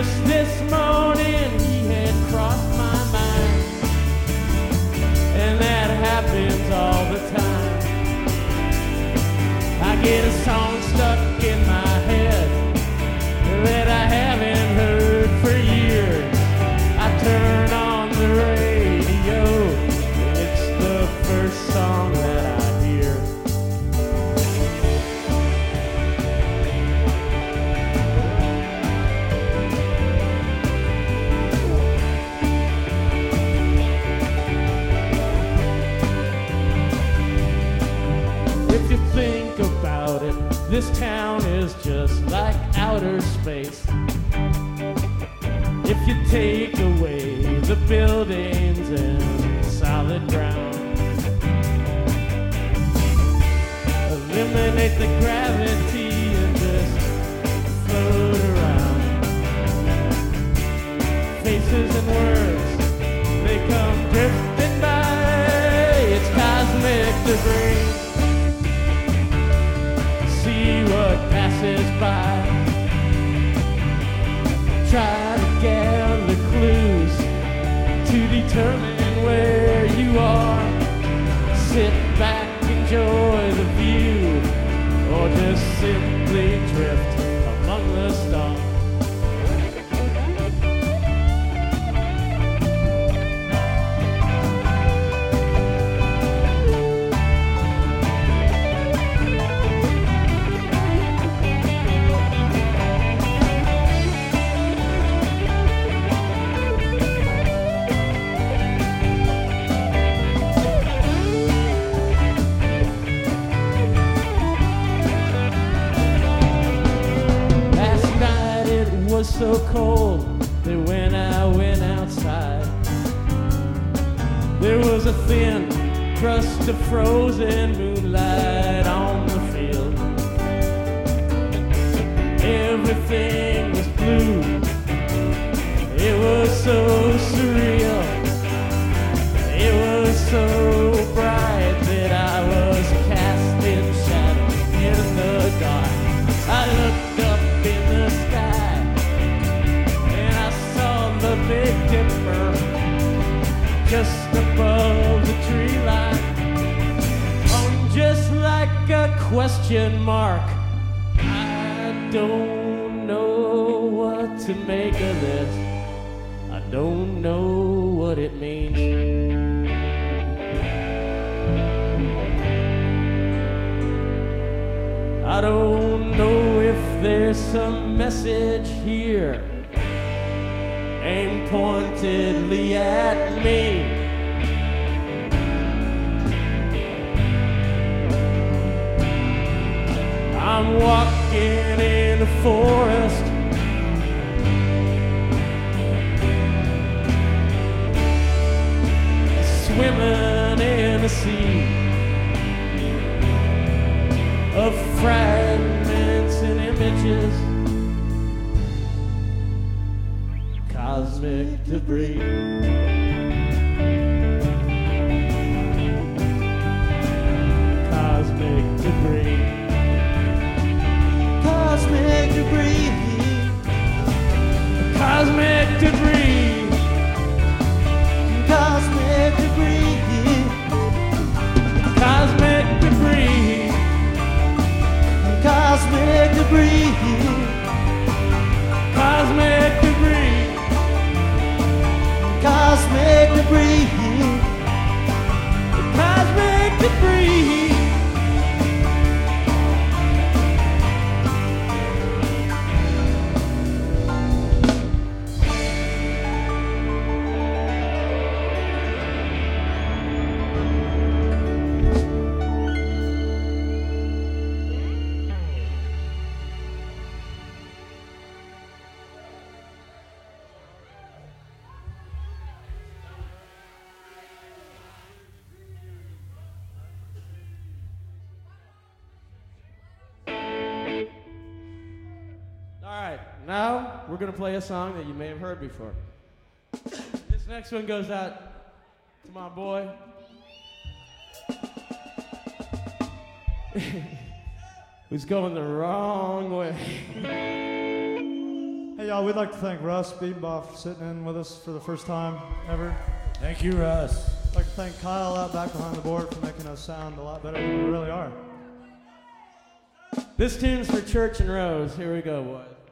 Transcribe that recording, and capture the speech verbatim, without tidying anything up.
Just this morning he had crossed my mind, and that happens all the time. I get a song stuck in my head that I haven't heard for years. I turn on the radio, and it's the first song that I hear. If you think about it, this town is just like outer space. If you take away the buildings and solid ground, eliminate the gravity and just float around. Faces and words, they come drifting by. It's cosmic debris. See what passes by. Try to gather clues to determine where you are. Sit back, enjoy the view, or just simply drift among the stars. Was so cold that when I went outside, there was a thin crust of frozen moonlight on the field. Everything was blue. It was so surreal. It was so bright that I was cast in shadows in the dark. I looked up in the sky, the Big Dipper just above the tree line. Oh, just like a question mark. I don't know what to make of this. I don't know what it means. I don't know if there's a message here aimed pointedly at me. I'm walking in a forest, swimming in a sea of fragments and images. Cosmic debris. Cosmic debris. Cosmic debris. Cosmic debris. Cosmic debris. Cosmic debris. Cosmic debris. Cosmic debris. Cosmic debris, cosmic debris. Now, we're going to play a song that you may have heard before. This next one goes out to my boy. Who's going the wrong way. How Hey, y'all, we'd like to thank Russ Biedenbach for sitting in with us for the first time ever. Thank you, Russ. I'd like to thank Kyle out back behind the board for making us sound a lot better than we really are. This tune's for Church and Rose. Here we go, boys.